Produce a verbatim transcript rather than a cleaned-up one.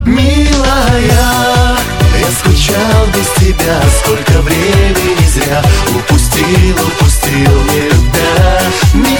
Милая, я скучал без тебя, сколько времени зря упустил, упустил, не любя.